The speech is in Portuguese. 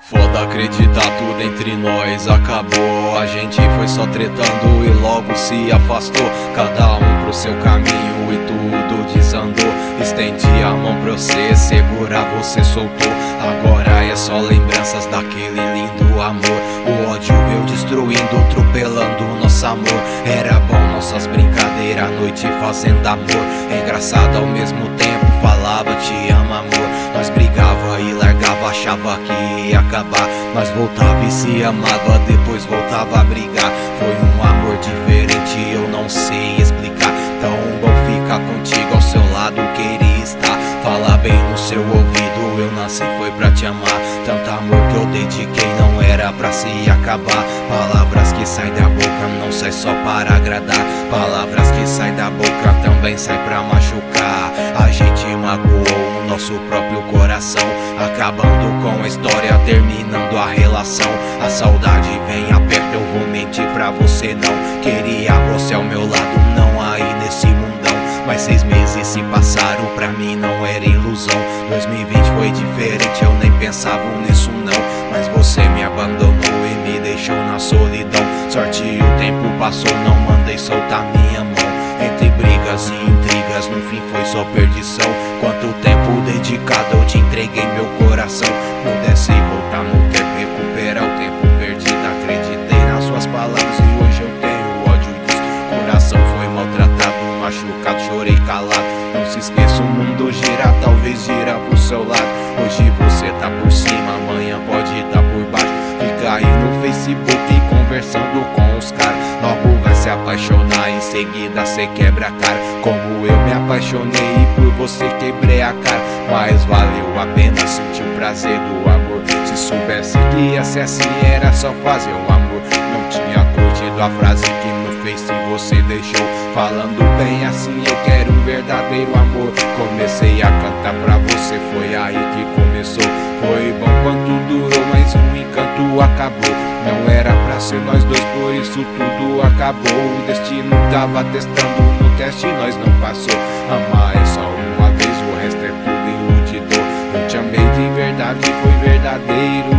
Foda acreditar, tudo entre nós acabou. A gente foi só tretando e logo se afastou. Cada um pro seu caminho e tudo desandou. Estendi a mão pra você segurar, você soltou. Agora é só lembranças daquele lindo amor. O ódio veio destruindo, atropelando nosso amor. Era bom nossas brincadeiras, à noite fazendo amor. Engraçado ao mesmo tempo, falava te amo amor. Nós brigava e largava, achava que ia acabar. Nós voltava e se amava, depois voltava a brigar. Foi um amor diferente, eu não sei explicar. Tão bom ficar contigo ao seu lado, queria estar. Fala bem no seu ouvido, eu nasci foi pra te amar. Tanto amor que eu dediquei não era pra se acabar. Palavras que saem da boca não sai só para agradar. Palavras que saem da boca também saem pra machucar. A gente magoou o nosso próprio coração, acabando com a história, terminando a relação. A saudade vem aperta, eu vou mentir pra você não. Queria você ao meu lado, não aí nesse mundão. Mas 6 meses se passaram, pra mim não era ilusão. 2020 foi diferente, eu nem pensava nisso não. Mas você me abandonou e me deixou na solidão. Sorte o tempo passou, não mandei soltar minha mão. Entre brigas e intrigas, no fim foi só perdição. Quanto tempo dedicado eu te entreguei meu coração. Pudesse voltar no tempo, recuperar o tempo perdido. Acreditei nas suas palavras e hoje eu tenho ódio disso. Coração foi maltratado, machucado, chorei calado. Não se esqueça, o mundo gira, talvez gira pro seu lado. Hoje você tá por cima, amanhã pode tá por baixo. Fica aí no Facebook conversando com os caras. Logo vai se apaixonar, em seguida cê quebra a cara. Como eu me apaixonei e por você quebrei a cara. Mas valeu a pena sentir o prazer do amor. Se soubesse que ia ser assim, era só fazer o amor. Não tinha curtido a frase que no Face você deixou. Falando bem assim, eu quero um verdadeiro amor. Comecei a cantar pra você, foi aí que começou. Foi bom quanto durou, mas o encanto acabou. Não era pra ser nós dois, por isso tudo acabou. O destino tava testando, no teste nós não passou. Amar é só uma vez, o resto é tudo iludidor. Eu te amei de verdade, foi verdadeiro.